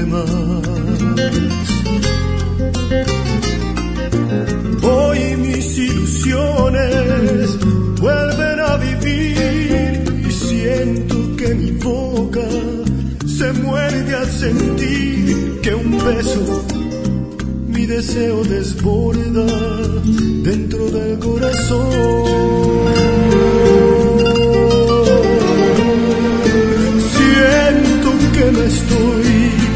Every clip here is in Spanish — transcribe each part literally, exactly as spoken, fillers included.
más. Hoy mis ilusiones vuelven a vivir y siento que mi boca se muerde al sentir que un beso mi deseo desborda dentro del corazón. Siento que me estoy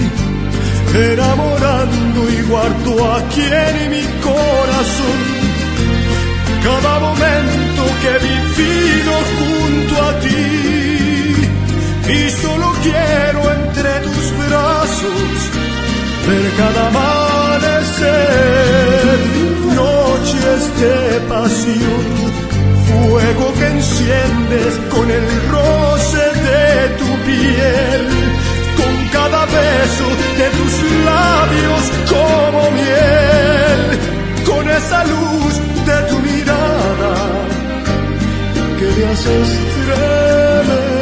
enamorando y guardo aquí en mi corazón cada momento que he vivido junto a ti. Y solo quiero entre tus brazos ver cada amanecer, noches de pasión, fuego que enciendes con el roce de tu piel, con cada beso de tus labios como miel, con esa luz de tu mirada que me hace estremecer.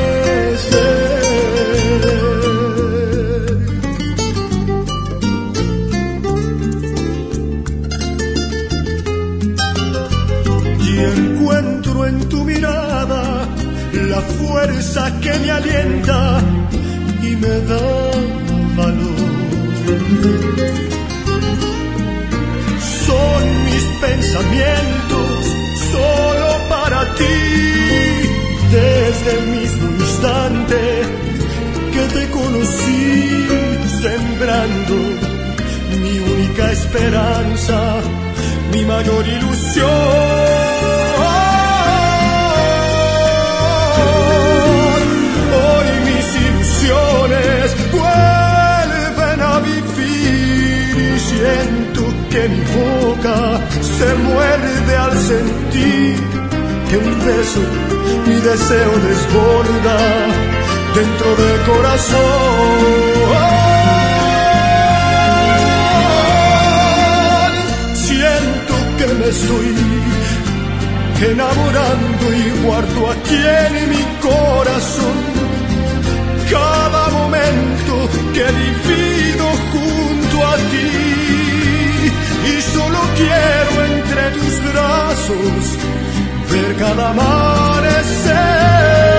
Y encuentro en tu mirada la fuerza que me alienta y me da valor. Son mis pensamientos solo para ti, desde el mismo instante que te conocí, sembrando mi única esperanza, mi mayor ilusión. Hoy mis ilusiones vuelven a vivir y siento que mi boca se muerde al sentir que un beso mi deseo desborda dentro del corazón. Siento que me estoy enamorando y guardo aquí en mi corazón cada momento que he vivido junto a ti. Y solo quiero entre tus brazos ver cada amanecer.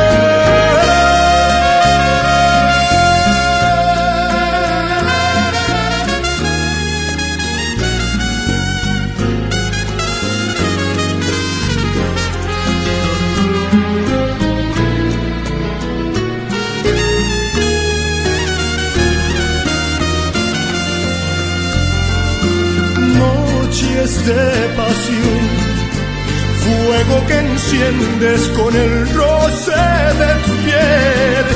Noches de pasión, fuego que enciendes con el roce de tu piel,